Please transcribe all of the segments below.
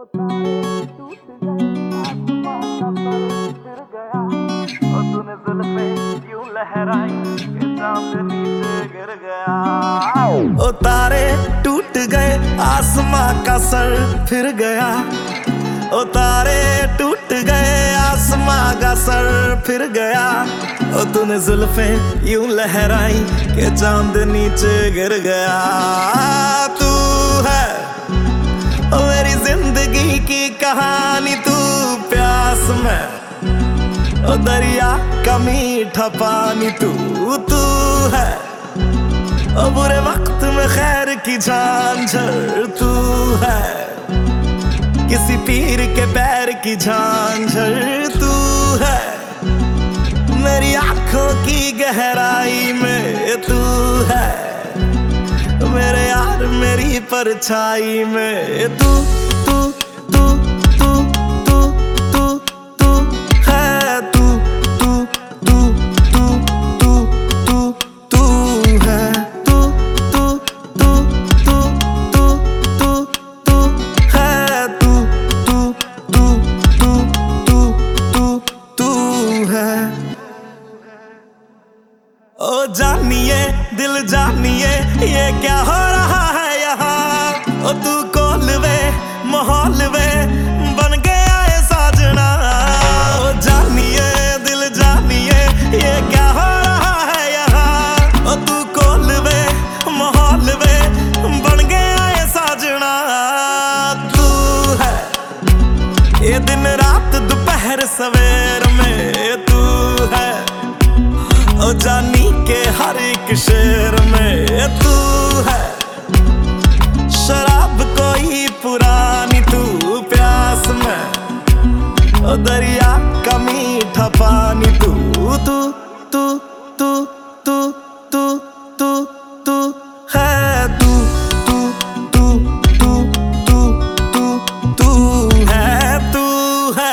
तारे टूट गए, आसमां का सर फिर गया। और तूने जुल्फें यूं लहराई कि चांद नीचे गिर गया। ओ तारे टूट गए, आसमां का सर फिर गया। ओ तारे टूट गए, आसमां का सर फिर गया। ओ तूने जुल्फें यूं लहराई कि चांद नीचे गिर गया। तू है ओ मेरी जिंदगी की कहानी, तू प्यास में ओ दरिया का मीठा पानी। तू है ओ बुरे वक्त में खैर की झांझर। तू है किसी पीर के पैर की झांझर। तू है मेरी आंखों की गहराई में। तू है मेरे यार मेरी परछाई में। तू तू तू तू तू तू तू है। तू तू तू तू तू तू तू है। तू तू तू तू तू तू तू है। तू तू तू तू तू तू तू है। ओ जानिए दिल जानिए ये क्या हो रहा है यहाँ। ओ तू कोलवे माहौल में बन गया है साजना। ओ जानिए दिल जानिए ये क्या हो रहा है यहाँ। ओ तू कोलवे माहौल में बन गया है साजना। तू है ये दिन रात दोपहर सवेर में। तू है ओ जानी के हर एक शेर में। तू है शराब कोई पुरानी, तू प्यास में ओ दरिया का मीठा पानी। तू तू तू तू तू तू तू तू है। तू तू तू तू तू तू तू है। तू है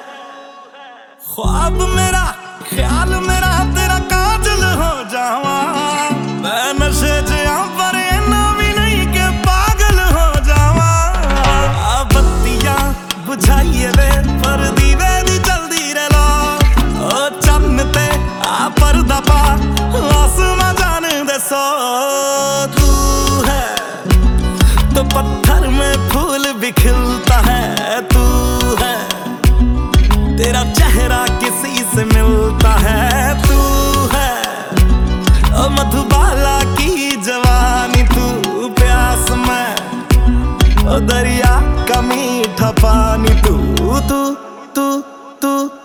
ख्वाब मेरा ख्याल मेरा तेरा काजल हो जावा। मैं नशे जिया पर इन्ना भी नहीं के पागल हो जावा। बत्तियां बुझाइए वे पर दीवे दी जल्दी रे लो। ओ चन्नते आ पर्दा पा आसमां जान दे सो। तू है तो पत्थर में फूल भी खिलता है। तू है तेरा चेहरा किसी से मिलता है। तू है ओ मधुबाला की जवानी। तू प्यास में ओ दरिया का मीठा पानी। तू तू तू तू